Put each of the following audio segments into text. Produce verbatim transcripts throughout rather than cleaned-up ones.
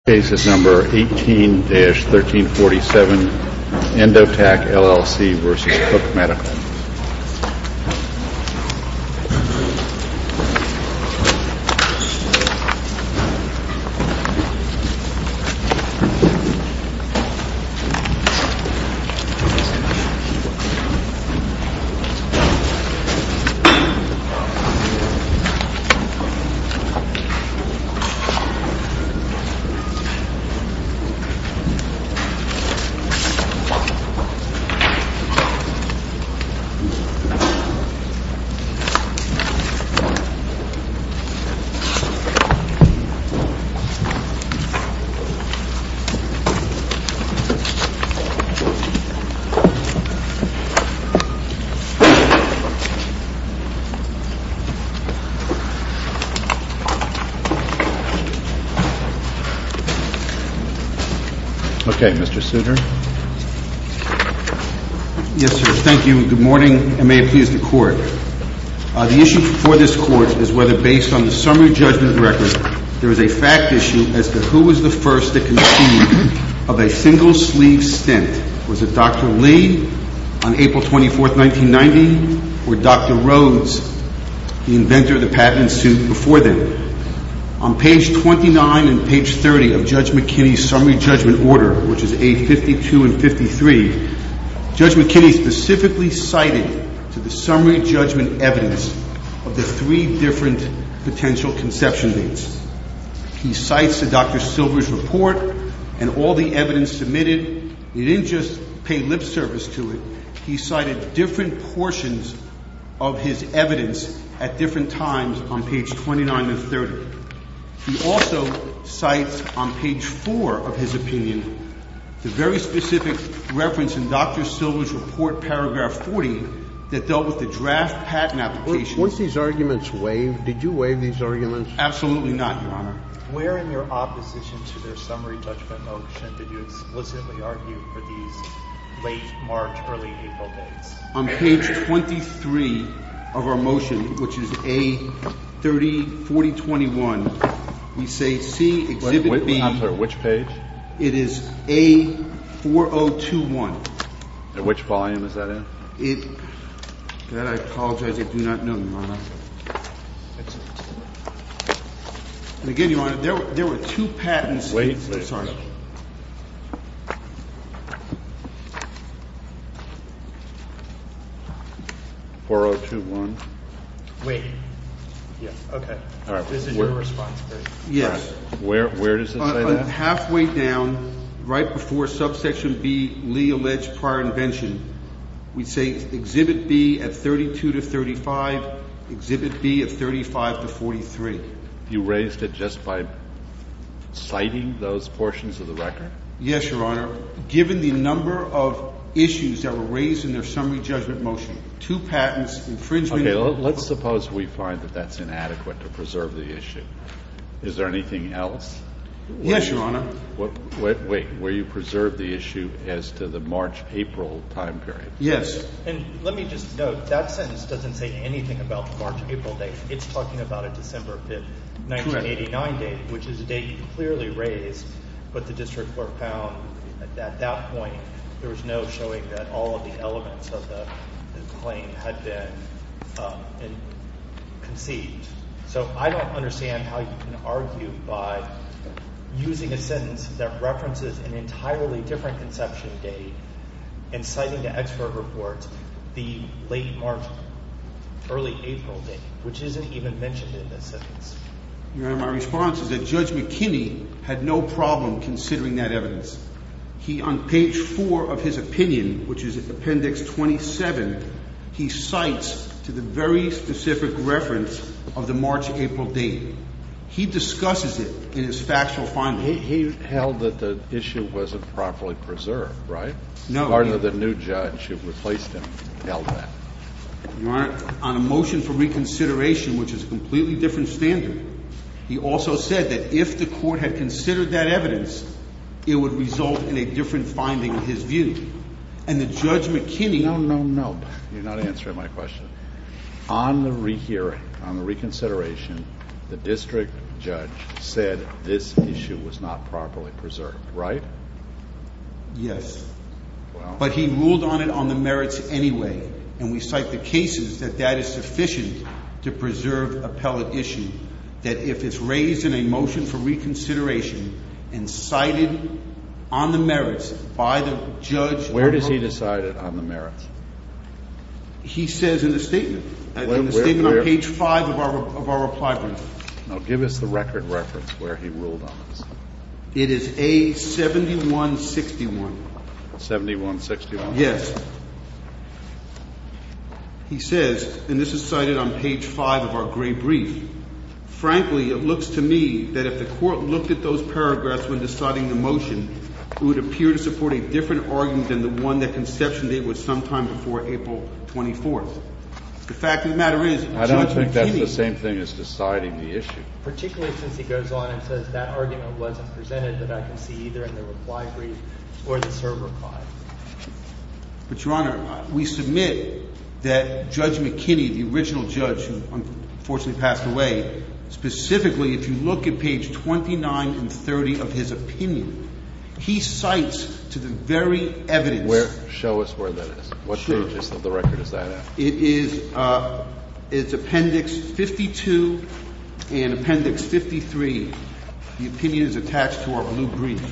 Case is number eighteen dash thirteen forty-seven, Endotac L L C versus Cook Medical. Okay, Mister Souter. Yes, sir. Thank you. Good morning, and may it please the Court. Uh, the issue before this Court is whether, based on the summary judgment record, there is a fact issue as to who was the first to conceive of a single sleeve stent. Was it Doctor Lee on April twenty-fourth, nineteen ninety, or Doctor Rhodes, the inventor of the patent suit before them? On page twenty-nine and page thirty of Judge McKinney's summary judgment order, which is A fifty-two and fifty-three, Judge McKinney specifically cited to the summary judgment evidence of the three different potential conception dates. He cites to Doctor Silver's report and all the evidence submitted. He didn't just pay lip service to it. He cited different portions of his evidence at different times on page twenty-nine and thirty. He also cites on page four of his opinion the very specific reference in Doctor Silver's report, paragraph forty, that dealt with the draft patent application. Weren't these arguments waived? Did you waive these arguments? Absolutely not, Your Honor. Where in your opposition to their summary judgment motion did you explicitly argue for these late March, early April dates? On page twenty-three of our motion, which is A thirty forty twenty-one, we say see Exhibit wait, wait, B. I'm sorry, which page? It is A four oh two one. And which volume is that in? It, that I apologize, I do not know, Your Honor. And again, Your Honor, there, there were two patents. Wait, I'm wait. sorry. four oh two one. Wait. Yeah, okay. All right. This is Where, your response, Greg. Yes. Where where does it Uh, say uh, that? halfway down, right before subsection B, Lee alleged prior invention, we say Exhibit B at thirty-two to thirty-five, Exhibit B at thirty-five to forty-three. You raised it just by citing those portions of the record? Yes, Your Honor. Given the number of issues that were raised in their summary judgment motion, two patents, infringement. Okay, let's suppose we find that that's inadequate to preserve the issue. Is there anything else? Yes, Your Honor. What, wait, wait, where you preserve the issue as to the March-April time period? Yes. And let me just note, that sentence doesn't say anything about the March-April date. It's talking about a December fifth, nineteen eighty-nine date, which is a date you clearly raised, but the district court found at that point there was no showing that all of the elements of the, the claim had been um, in, conceived. So I don't understand how you can argue by using a sentence that references an entirely different conception date and citing the expert reports the late March, early April date, which isn't even mentioned in this sentence. Your Honor, my response is that Judge McKinney had no problem considering that evidence. He, on page four of his opinion, which is Appendix twenty-seven, he cites to the very specific reference of the March-April date. He discusses it in his factual finding. He, he held that the issue wasn't properly preserved, right? No. Part of the new judge who replaced him held that. Your Honor, on a motion for reconsideration, which is a completely different standard, he also said that if the court had considered that evidence, it would result in a different finding in his view. And the Judge McKinney... No, no, no. You're not answering my question. On the rehearing, on the reconsideration, the district judge said this issue was not properly preserved, right? Yes. Well, But he ruled on it on the merits anyway, and we cite the cases that that is sufficient to preserve appellate issue, that if it's raised in a motion for reconsideration and cited on the merits by the judge. Where does he decide it on the merits? He says in the statement, uh, Where- in the where- statement where- on page five of our of our reply brief. Now, give us the record reference where he ruled on this. It is A seventy-one sixty-one. seventy-one sixty-one? Yes. He says, and this is cited on page five of our gray brief, frankly, it looks to me that if the court looked at those paragraphs when deciding the motion, it would appear to support a different argument than the one that conception date was sometime before April twenty-fourth. The fact of the matter is, I don't Judge think that's McKinney, the same thing as deciding the issue. Particularly since he goes on and says that argument wasn't presented that I can see either in the reply brief or the server reply. But, Your Honor, we submit that Judge McKinney, the original judge who unfortunately passed away, specifically, if you look at page twenty-nine and thirty of his opinion, he cites to the very evidence. Where? Show us where that is. What Sure. pages of the record is that at? It is uh, it's Appendix fifty-two and Appendix fifty-three. The opinion is attached to our blue brief.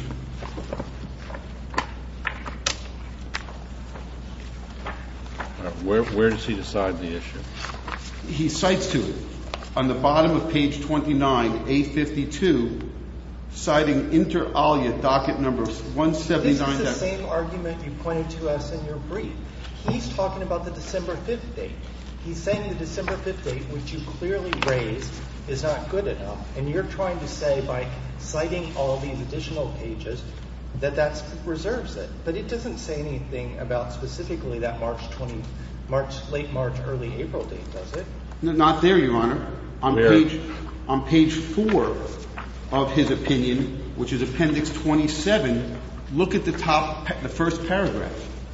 Uh, Where, where does he decide the issue? He cites to it on the bottom of page twenty-nine, A fifty-two, citing inter alia docket number one seventy-nine. This is the same argument you pointed to us in your brief. He's talking about the December fifth date. He's saying the December fifth date, which you clearly raised, is not good enough. And you're trying to say by citing all these additional pages that that reserves it. But it doesn't say anything about specifically that March twentieth, March, late March, early April date, does it? No, not there, Your Honor. On Where? page on page four of his opinion, which is Appendix twenty-seven, look at the top, the first paragraph.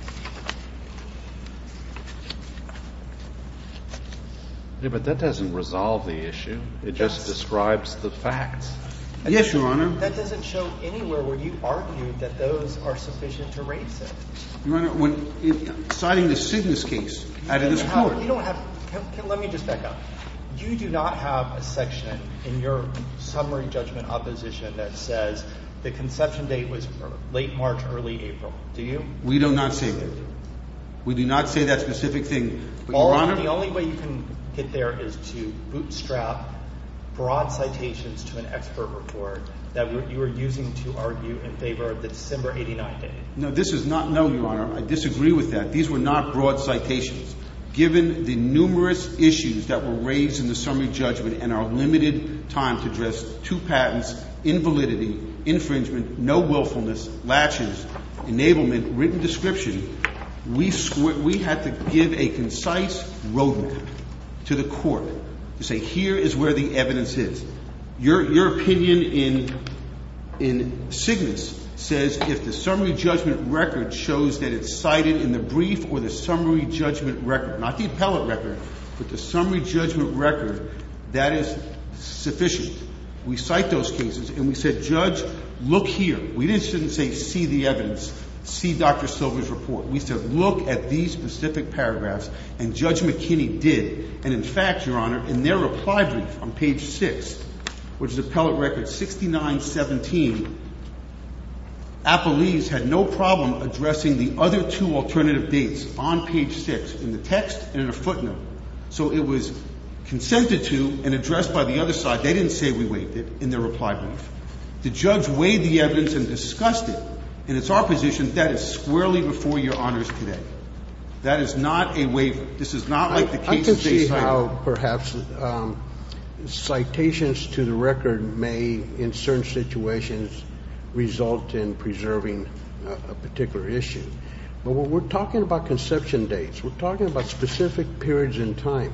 Yeah, but that doesn't resolve the issue. It just Yes. describes the facts. Yes, Your Honor. That doesn't show anywhere where you argued that those are sufficient to raise it. Your Honor, when in, citing the Cygnus case out of this You have- court. You don't have, can, can, let me just back up. You do not have a section in your summary judgment opposition that says the conception date was late March, early April. Do you? We do not say that. We do not say that specific thing. But, All, Your Honor, the only way you can get there is to bootstrap broad citations to an expert report that you were using to argue in favor of the December eighty-nine date. no, this is not, no, Your Honor. I disagree with that. These were not broad citations. Given the numerous issues that were raised in the summary judgment and our limited time to address two patents, invalidity, infringement, no willfulness, latches, enablement, written description, we, squ- we had to give a concise roadmap to the court to say, here is where the evidence is. Your, your opinion in, in Cygnus says if the summary judgment record shows that it's cited in the brief or the summary judgment record, not the appellate record, but the summary judgment record, that is sufficient. We cite those cases and we said, Judge, look here. We didn't, shouldn't say see the evidence, see Doctor Silver's report. We said look at these specific paragraphs, and Judge McKinney did. And in fact, Your Honor, in their reply brief on page six, which is appellate record sixty-nine seventeen, appellees had no problem addressing the other two alternative dates on page six in the text and in a footnote. So it was consented to and addressed by the other side. They didn't say we waived it in their reply brief. The judge weighed the evidence and discussed it, and it's our position that is squarely before Your Honors today. That is not a waiver. This is not like the I cases can they see cited. how perhaps um, citations to the record may, in certain situations, result in preserving a, a particular issue. But when we're talking about conception dates, we're talking about specific periods in time.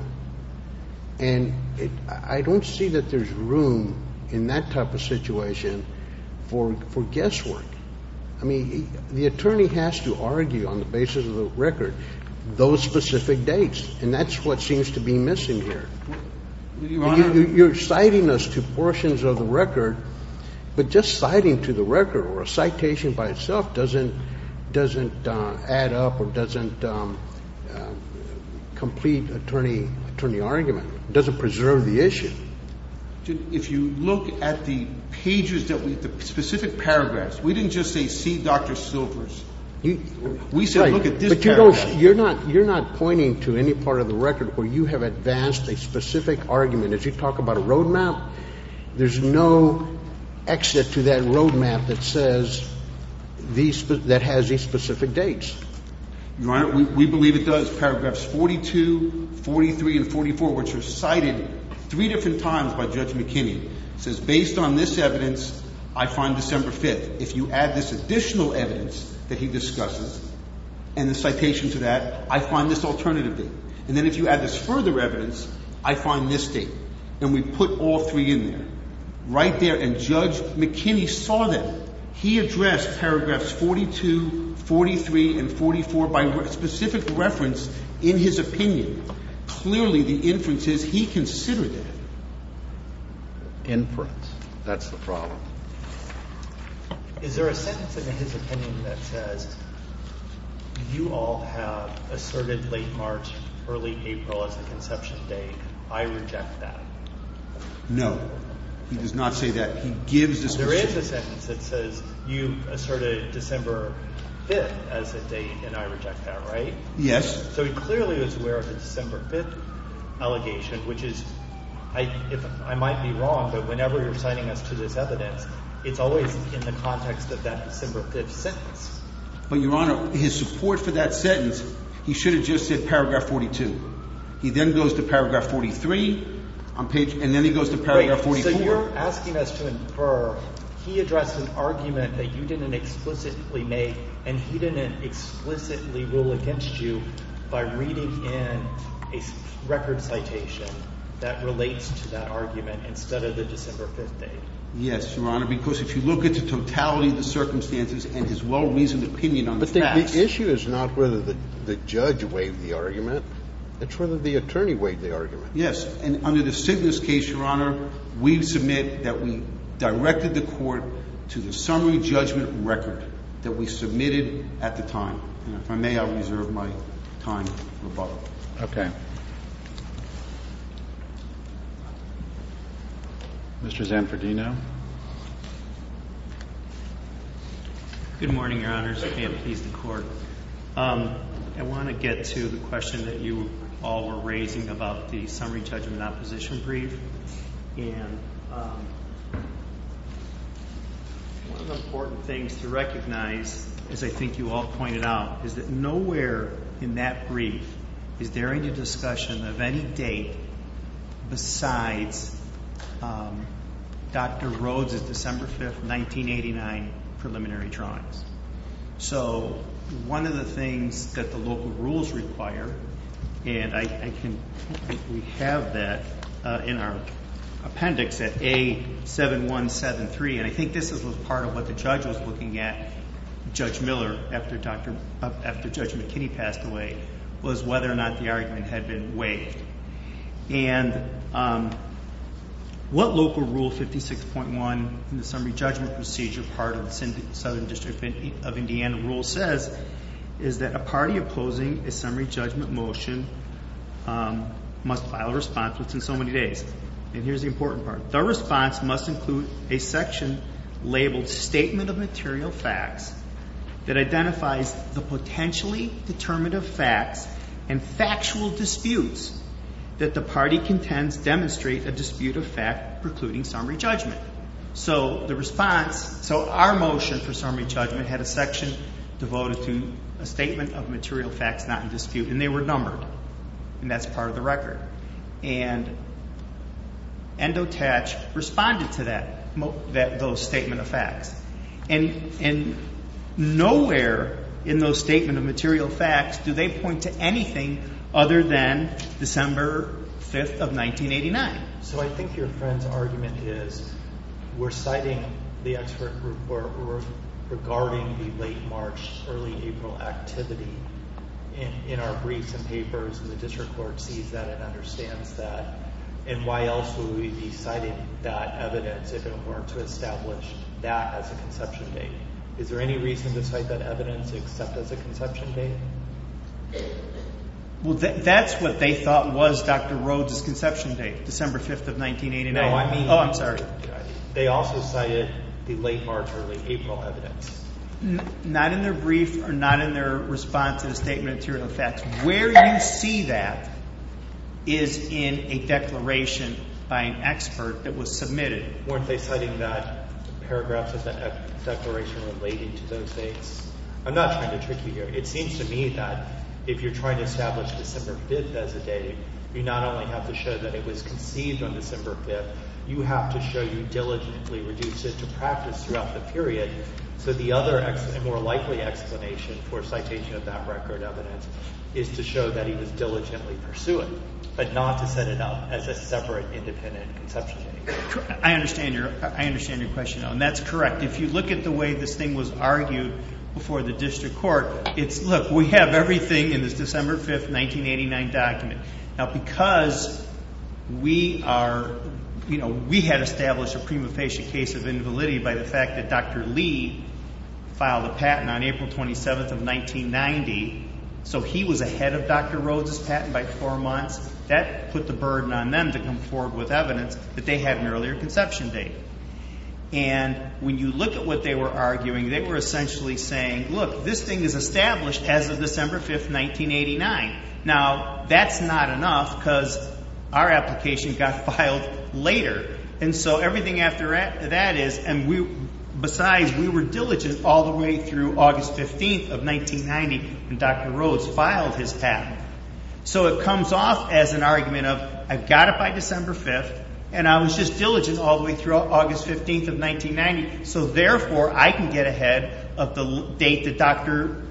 And it, I don't see that there's room in that type of situation for for guesswork. I mean, the attorney has to argue on the basis of the record those specific dates, and that's what seems to be missing here. Your Honor, you, you're citing us to portions of the record, but just citing to the record or a citation by itself doesn't doesn't uh, add up or doesn't um, uh, complete attorney attorney argument. It doesn't preserve the issue. If you look at the pages that we, the specific paragraphs, we didn't just say, see Doctor Silvers. You, we said, right, look at this but you paragraph. don't, you're not you're not pointing to any part of the record where you have advanced a specific argument. As you talk about a roadmap, there's no exit to that roadmap that says these that has these specific dates. Your Honor, we, we believe it does. Paragraphs forty-two, forty-three, and forty-four, which are cited three different times by Judge McKinney, says, based on this evidence, I find December fifth. If you add this additional evidence that he discusses and the citation to that, I find this alternative date. And then if you add this further evidence, I find this date. And we put all three in there. Right there. And Judge McKinney saw them. He addressed paragraphs forty-two, forty-three, and forty-four by re- specific reference in his opinion. Clearly, the inference is he considered it. Inference. That's the problem. Is there a sentence in his opinion that says, you all have asserted late March, early April as the conception date? I reject that. No. He does not say that. He gives the specific. There is a sentence that says, you asserted December fifth as a date, and I reject that, right? Yes. So he clearly was aware of the December fifth allegation, which is, I, if I might be wrong, but whenever you're citing us to this evidence, it's always in the context of that December fifth sentence. But, Your Honor, his support for that sentence, he should have just said paragraph forty-two. He then goes to paragraph forty-three on page, and then he goes to paragraph Wait, forty-four. So you're asking us to infer he addressed an argument that you didn't explicitly make, and he didn't explicitly rule against you by reading in a record citation that relates to that argument instead of the December fifth date. Yes, Your Honor, because if you look at the totality of the circumstances and his well-reasoned opinion on the but facts. But the issue is not whether the, the judge waived the argument. It's whether the attorney waived the argument. Yes, and under the Cygnus case, Your Honor, we submit that we directed the court to the summary judgment record that we submitted at the time. And if I may, I'll reserve my time for rebuttal. Okay. Mister Zanfordino. Good morning, Your Honors. May it please the Court. Um, I want to get to the question that you all were raising about the summary judgment opposition brief. And um, one of the important things to recognize, as I think you all pointed out, is that nowhere in that brief is there any discussion of any date besides um, Doctor Rhodes' December fifth, nineteen eighty-nine preliminary drawings. So one of the things that the local rules require, and I, I can, we have that uh, in our appendix at A seven one seven three, and I think this is was part of what the judge was looking at, Judge Miller, after Doctor Uh, after Judge McKinney passed away, was whether or not the argument had been waived. And um, what Local Rule fifty-six point one in the summary judgment procedure, part of the Southern District of Indiana rule, says is that a party opposing a summary judgment motion um, must file a response within so many days. And here's the important part. The response must include a section labeled Statement of Material Facts that identifies the potentially determinative facts and factual disputes that the party contends demonstrate a dispute of fact precluding summary judgment. So the response, so our motion for summary judgment had a section devoted to a statement of material facts not in dispute, and they were numbered, and that's part of the record. And Endotach responded to that, that those statement of facts. And, and nowhere in those statement of material facts do they point to anything other than December fifth of nineteen eighty-nine. So I think your friend's argument is we're citing the expert report regarding the late March, early April activity in, in our briefs and papers, and the district court sees that and understands that. And why else would we be citing that evidence if it weren't to establish that as a conception date? Is there any reason to cite that evidence except as a conception date? Well, th- that's what they thought was Doctor Rhodes' conception date, December fifth of nineteen eighty-nine. No, I mean... Oh, I'm sorry. They also cited the late March, early April evidence. N- not in their brief or not in their response to the statement of material facts. Where you see that is in a declaration by an expert that was submitted. Weren't they citing that paragraphs of the declaration relating to those dates? I'm not trying to trick you here. It seems to me that if you're trying to establish December fifth as a date, you not only have to show that it was conceived on December fifth, you have to show you diligently reduced it to practice throughout the period. So the other ex- and more likely explanation for citation of that record evidence is to show that he was diligently pursuing, but not to set it up as a separate independent conception date. I understand your I understand your question, and that's correct. If you look at the way this thing was argued before the district court, it's, look, we have everything in this December fifth, nineteen eighty-nine document. Now, because we are, you know, we had established a prima facie case of invalidity by the fact that Doctor Lee filed a patent on April twenty-seventh of nineteen ninety, so he was ahead of Doctor Rhodes' patent by four months. That put the burden on them to come forward with evidence that they had an earlier conception date. And when you look at what they were arguing, they were essentially saying, look, this thing is established as of December fifth, nineteen eighty-nine. Now, that's not enough because our application got filed later. And so everything after that is, and we, besides, we were diligent all the way through August fifteenth of nineteen ninety when Doctor Rhodes filed his patent. So it comes off as an argument of, I've got it by December fifth, and I was just diligent all the way through August fifteenth of nineteen ninety, so therefore I can get ahead of the date that Doctor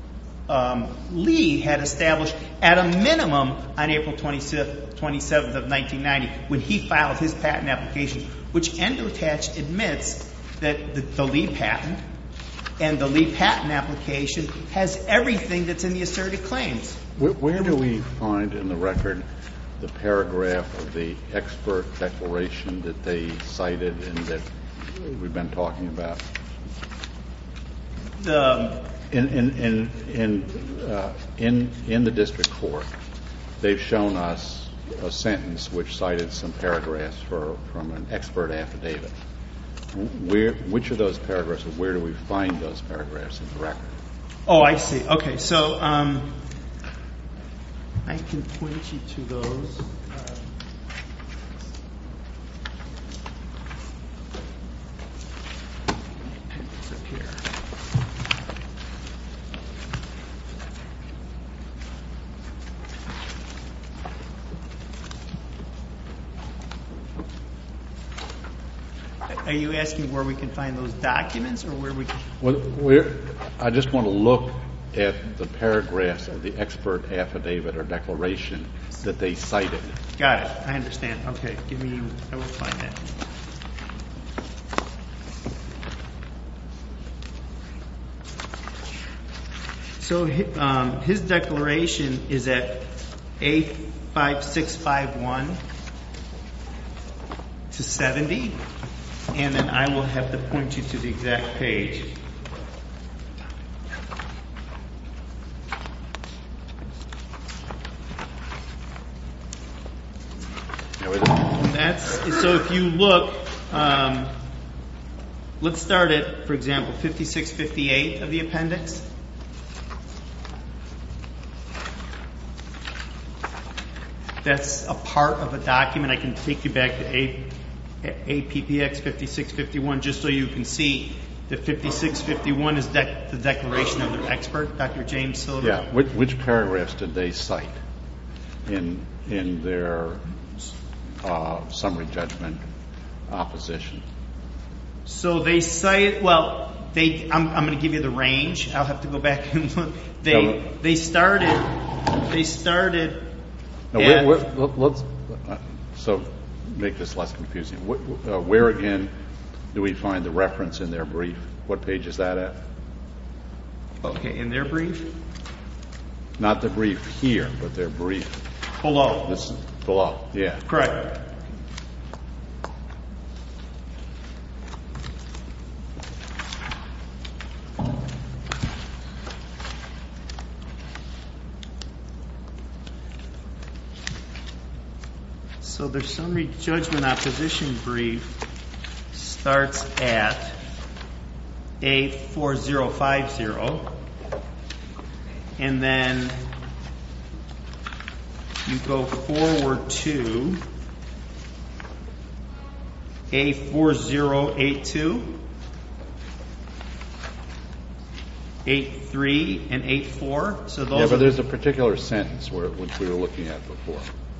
Um, Lee had established at a minimum on April twenty-seventh of nineteen ninety when he filed his patent application, which Endotach admits that the, the Lee patent and the Lee patent application has everything that's in the asserted claims. Where, where do we find in the record the paragraph of the expert declaration that they cited and that we've been talking about? The In in in in, uh, in in the district court, they've shown us a sentence which cited some paragraphs for, from an expert affidavit. Where, which of those paragraphs, or where do we find those paragraphs in the record? Oh, I see. Okay, so um, I can point you to those. It's up here. Are you asking where we can find those documents, or where we can? Well, we're, I just want to look at the paragraphs of the expert affidavit or declaration that they cited. Got it. I understand. Okay, give me. I will find that. So um, his declaration is at A five six five one to seventy, and then I will have to point you to the exact page. That's so. If you look, um, let's start at, for example, fifty-six fifty-eight of the appendix. That's a part of a document. I can take you back to A, A P P X fifty-six fifty-one just so you can see that fifty-six fifty-one is dec- the declaration of their expert, Doctor James Silver. Yeah. Which, which paragraphs did they cite in in their uh, summary judgment opposition? So they cite, well, they. I'm, I'm going to give you the range. I'll have to go back and look. They No, they started. They started. No, at, where, where, let's uh, so make this less confusing. Where, uh, where again do we find the reference in their brief? What page is that at? Okay, in their brief. Not the brief here, but their brief. Below. This, Below, yeah. Correct. So their summary judgment opposition brief starts at A four zero five zero, and then you go forward to A four zero eight two, eight three, and eight four. So those yeah, but are there's a particular sentence where, which we were looking at before.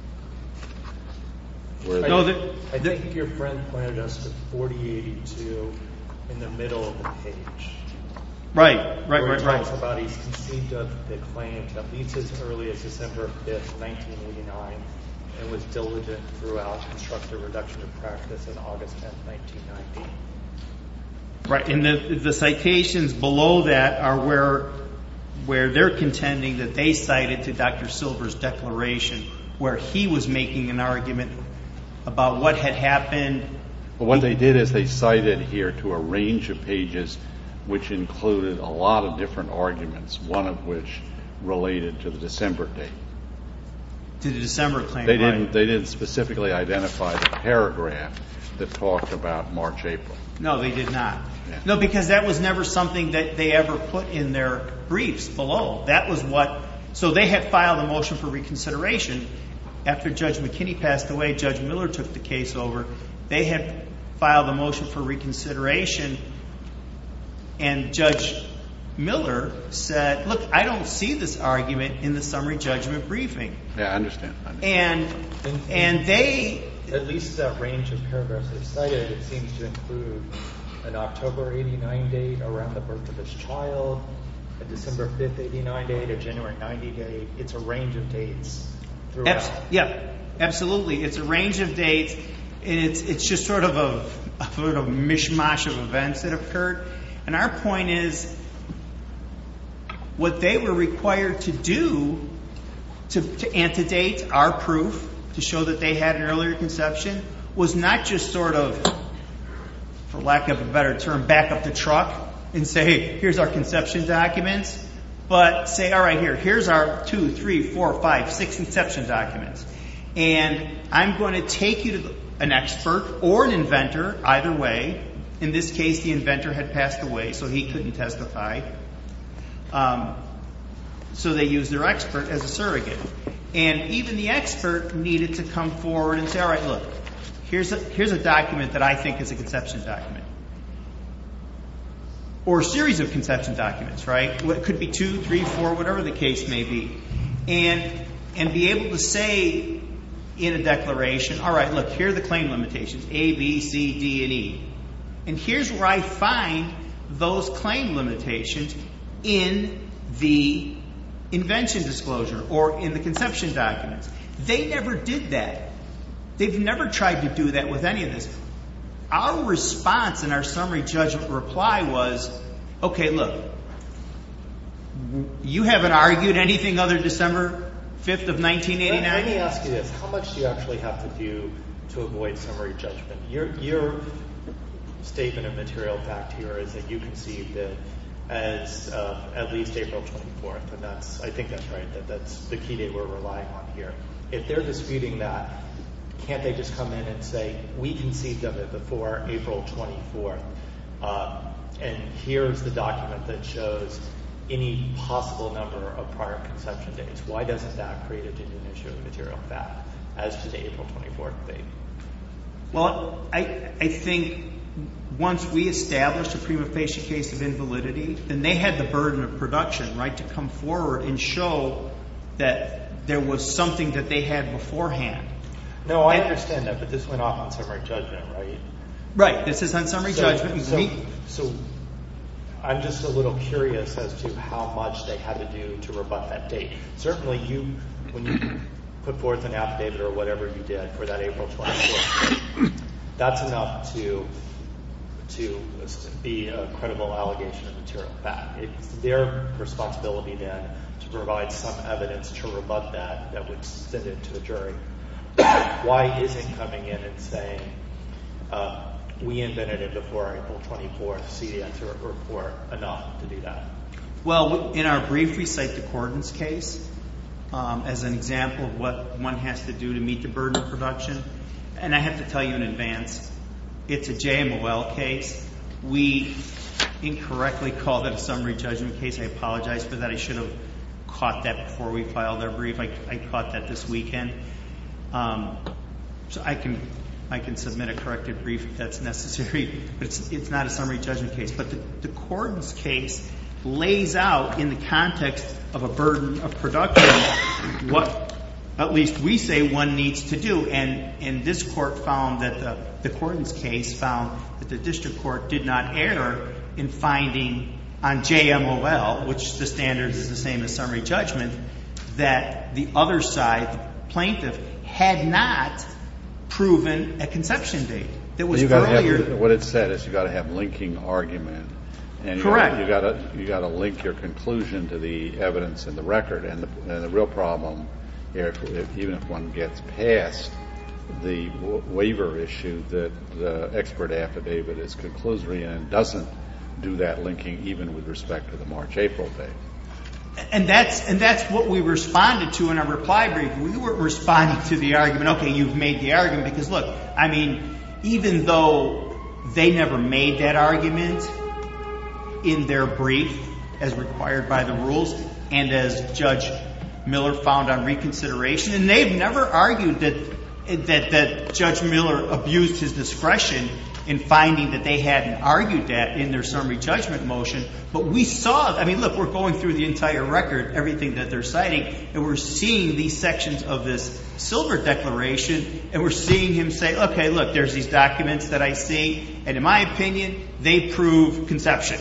Where No, the, the, I the, think your friend pointed us to forty eighty-two in the middle of the page. right, right, where right, he right. talks about he's conceived of the claim at least as early as December fifth, nineteen eighty-nine, and was diligent throughout constructive reduction of practice in August tenth, nineteen ninety. Right, and the the citations below that are where where they're contending that they cited to Doctor Silver's declaration, where he was making an argument about what had happened. well, what they did is they cited here to a range of pages which included a lot of different arguments, one of which related to the December date. To the December claim. They right. didn't they didn't specifically identify the paragraph that talked about March, April. No, they did not. Yeah. No, because that was never something that they ever put in their briefs below. That was what, so they had filed a motion for reconsideration. After Judge McKinney passed away, Judge Miller took the case over. They had filed a motion for reconsideration, and Judge Miller said, look, I don't see this argument in the summary judgment briefing. Yeah, I understand. I understand. And, and they... At least that range of paragraphs they cited, it seems to include an October eighty-nine date around the birth of his child, a December fifth, eighty-nine date, a January ninety date. It's a range of dates throughout. Abs- yeah, absolutely. It's a range of dates, and it's it's just sort of a, a sort of mishmash of events that occurred. And our point is, what they were required to do to, to antedate our proof, to show that they had an earlier conception, was not just sort of, for lack of a better term, back up the truck and say, here's our conception documents, but say, all right, here, here's our two, three, four, five, six conception documents. And I'm going to take you to the, an expert or an inventor, either way. In this case, the inventor had passed away, so he couldn't testify. Um, so they used their expert as a surrogate. And even the expert needed to come forward and say, all right, look, here's a, here's a document that I think is a conception document. Or a series of conception documents, right? It could be two, three, four, whatever the case may be. And, and be able to say in a declaration, all right, look, here are the claim limitations, A, B, C, D, and E. And here's where I find those claim limitations in the invention disclosure or in the conception documents. They never did that. They've never tried to do that with any of this. Our response in our summary judgment reply was, okay, look, you haven't argued anything other December fifth of nineteen eighty-nine? Let, let me ask you this. How much do you actually have to do to avoid summary judgment? Your, your statement of material fact here is that you conceived it as uh, at least April twenty-fourth, and that's, I think that's right, that that's the key date we're relying on here. If they're disputing that, can't they just come in and say, we conceived of it before April twenty-fourth, uh, and here's the document that shows any possible number of prior conception dates? Why doesn't that create a genuine issue of material fact as to the April twenty-fourth date? Well, I, I think once we established a prima facie case of invalidity, then they had the burden of production, right, to come forward and show that there was something that they had beforehand. No, I And- understand that, but this went off on summary judgment, right? Right. This is on summary So- judgment. So, We- so I'm just a little curious as to how much they had to do to rebut that date. Certainly you, when you put forth an affidavit or whatever you did for that April twenty-fourth, that's enough to to be a credible allegation of material fact. It's their responsibility then to provide some evidence to rebut that that would send it to a jury. why isn't coming in and saying, uh, we invented it before April twenty-fourth, C D X report enough to do that? Well, in our brief, we cite the Cordon's case um, as an example of what one has to do to meet the burden of production. And I have to tell you in advance, it's a J M O L case. We incorrectly called it a summary judgment case. I apologize for that. I should have caught that before we filed our brief. I, I caught that this weekend. Um, so I can I can submit a corrected brief if that's necessary, but it's, it's not a summary judgment case. But the, the Cordon's case lays out in the context of a burden of production what at least we say one needs to do. And, and this court found that the, the Cordon's case found that the district court did not err in finding on J M O L, which the standard is the same as summary judgment, that the other side, the plaintiff, had not proven a conception date. That was you gotta earlier. Have, what it said is you got to have linking argument. And you Correct. You got to you got to link your conclusion to the evidence in the record, and the, and the real problem here, if, if, even if one gets past the w- waiver issue, that the expert affidavit is conclusory and doesn't do that linking, even with respect to the March-April date. And that's and that's what we responded to in our reply brief. We were responding to the argument. Okay, you've made the argument because look, I mean, even though they never made that argument in their brief as required by the rules and as Judge Miller found on reconsideration, and they've never argued that that, that Judge Miller abused his discretion in finding that they hadn't argued that in their summary judgment motion. But we saw, I mean, look, we're going through the entire record, everything that they're citing, and we're seeing these sections of this Silver Declaration, and we're seeing him say, okay, look, there's these documents that I see, and in my opinion, they prove conception.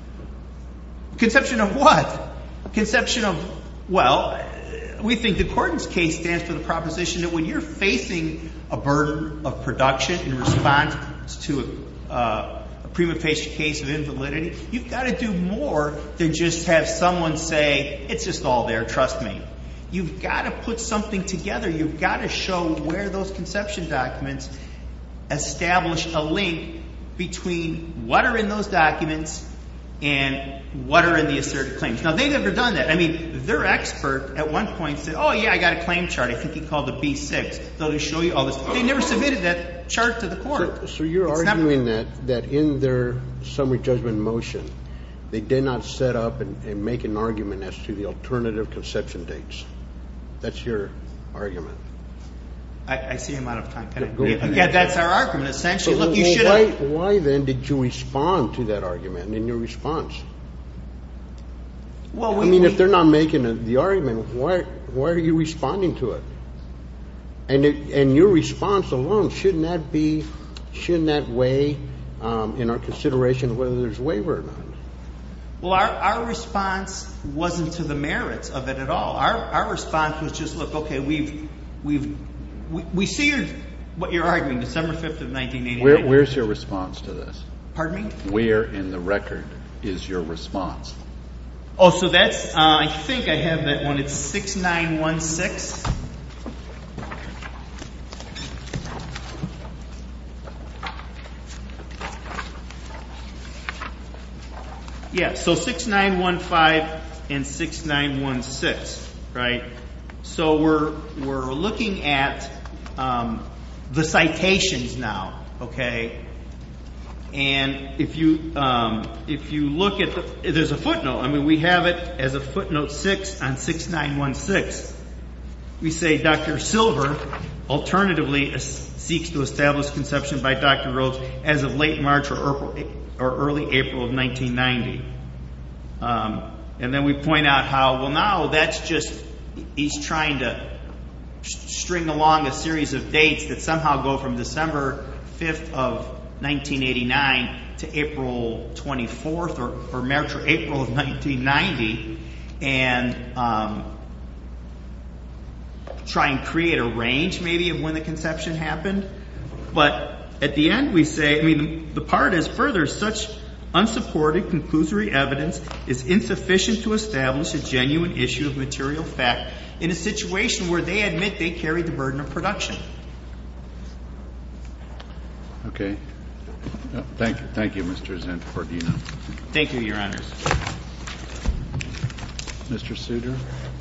Conception of what? Conception of, well, we think the Cordon's case stands for the proposition that when you're facing a burden of production in response to a, uh, a prima facie case of invalidity, you've got to do more than just have someone say, it's just all there, trust me. You've got to put something together. You've got to show where those conception documents establish a link between what are in those documents and what are in the asserted claims. Now, they've never done that. I mean, their expert at one point said, oh, yeah, I got a claim chart. I think he called it B six. They'll show you all this. They never submitted that chart to the court. So, so you're It's arguing not, that, that in their summary judgment motion, they did not set up and, and make an argument as to the alternative conception dates. That's your argument. I, I see him out of time. Can I, Go yeah, ahead. yeah, that's our argument. Essentially, So, look, you well, should why, have. why then did you respond to that argument in your response? Well, we, I mean, we, if they're not making a, the argument, why why are you responding to it? And it, and your response alone, shouldn't that be, shouldn't that weigh um, in our consideration of whether there's waiver or not? Well, our, our response wasn't to the merits of it at all. Our our response was just, look, okay, we've we've we, we see your, what you're arguing, December fifth of nineteen eighty-nine. Where, where's your response to this? Pardon me? Where in the record is your response? Oh, so that's, uh, I think I have that one. It's six nine one six. Yeah, so six nine one five and six nine one six, right? So we're we're looking at um, the citations now, okay? And if you um, if you look at the, there's a footnote. I mean, we have it as a footnote six on six nine one six. We say Doctor Silver alternatively seeks to establish conception by Doctor Rhodes as of late March or April, or early April of nineteen ninety. Um, and then we point out how, well, now that's just, he's trying to string along a series of dates that somehow go from December fifth of nineteen eighty-nine to April twenty-fourth or, or March or April of nineteen ninety, and um, try and create a range maybe of when the conception happened. But at the end we say, I mean, the, the part is further, such unsupported conclusory evidence is insufficient to establish a genuine issue of material fact in a situation where they admit they carried the burden of production. Okay. Uh, Thank you, thank you, Mister Zanfordino. Thank you, Your Honors. Mister Souter?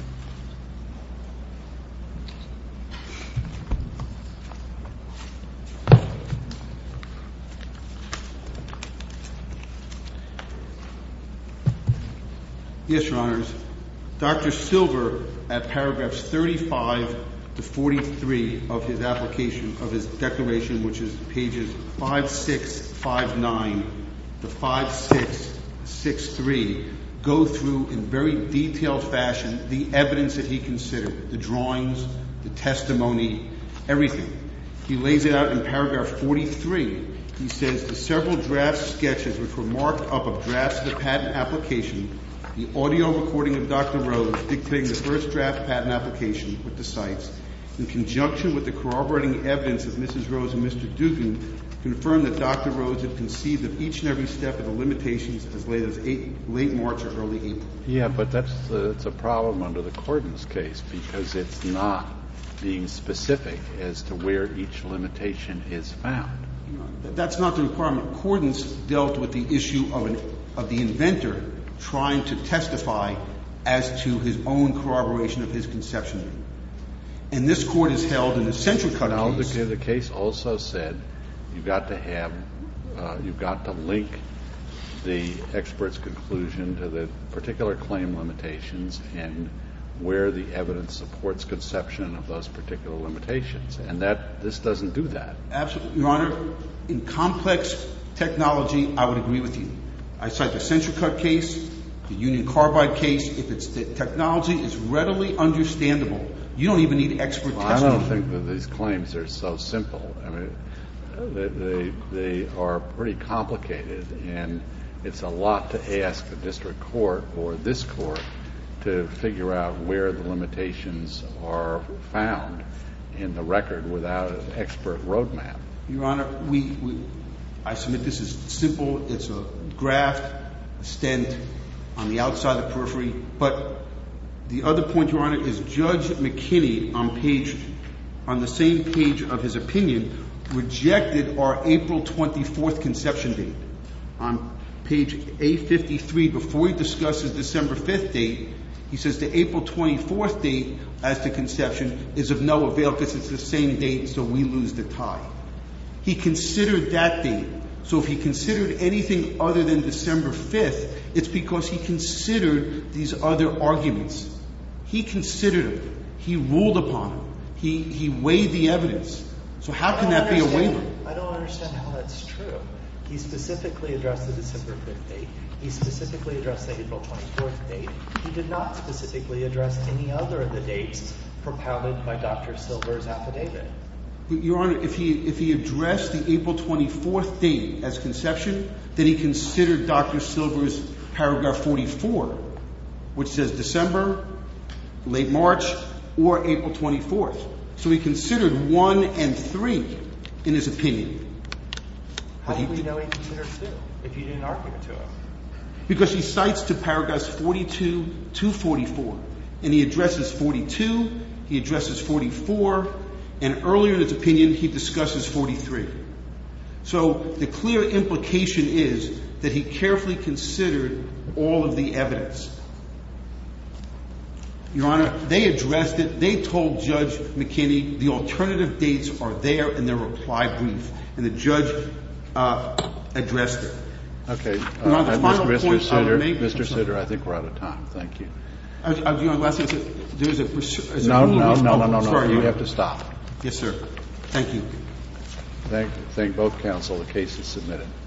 Yes, Your Honors. Doctor Silver, at paragraphs thirty-five to forty-three of his application, of his declaration, which is pages five six five nine to five six six three, go through in very detailed fashion the evidence that he considered, the drawings, the testimony, everything. He lays it out in paragraph forty-three. He says the several draft sketches which were marked up of drafts of the patent application, the audio recording of Doctor Rose dictating the first draft patent application with the cites, in conjunction with the corroborating evidence of Missus Rose and Mister Dugan, confirmed that Doctor Rose had conceived of each and every step of the limitations as late as eight, late March or early April. Yeah, but that's uh, it's a problem under the Cordon's case because it's not being specific as to where each limitation is found. You know, that's not the requirement. Cordon's dealt with the issue of, an, of the inventor trying to testify as to his own corroboration of his conception. And this court has held in the CentraCut no, case. The, the case also said you've got to have, uh, you've got to link the expert's conclusion to the particular claim limitations and where the evidence supports conception of those particular limitations. And that this doesn't do that. Absolutely. Your Honor, in complex technology, I would agree with you. I cite the CentraCut case, the Union Carbide case. If it's the technology is readily understandable, you don't even need expert well, testimony. I don't think that these claims are so simple. I mean, they, they, they are pretty complicated, and it's a lot to ask the district court or this court to figure out where the limitations are found in the record without an expert roadmap. Your Honor, we, we I submit this is simple. It's a graft, a stent on the outside of the periphery. But the other point, Your Honor, is Judge McKinney on page, on the same page of his opinion, rejected our April twenty-fourth conception date. On page A fifty-three, before he discusses December fifth date, he says the April twenty-fourth date as to conception is of no avail because it's the same date, so we lose the tie. He considered that date. So if he considered anything other than December fifth, it's because he considered these other arguments. He considered them. He ruled upon them. He, he weighed the evidence. So how can that be a waiver? I don't understand how that's true. He specifically addressed the December fifth date. He specifically addressed the April twenty-fourth date. He did not specifically address any other of the dates propounded by Doctor Silver's affidavit. But, Your Honor, if he if he addressed the April twenty-fourth date as conception, then he considered Doctor Silver's paragraph forty-four, which says December, late March, or April twenty-fourth. So he considered one and three in his opinion. How do we know he considered two if you didn't argue it to him? Because he cites to paragraphs forty-two to forty-four. And he addresses forty-two, he addresses forty-four, and earlier in his opinion, he discusses forty-three. So the clear implication is that he carefully considered all of the evidence. Your Honor, they addressed it. They told Judge McKinney the alternative dates are there in their reply brief, and the judge uh, addressed it. Okay. Uh, Your Honor, the final Mister point I would Souter, make- Mister I'm sorry. Souter, I think we're out of time. Thank you. I, I, Your Honor, last thing, there's a, there's a No, rule no, of- no, oh, no, no, no. sorry, You Your have Honor. to stop. Yes, sir. Thank you. Thank, thank both counsel. The case is submitted.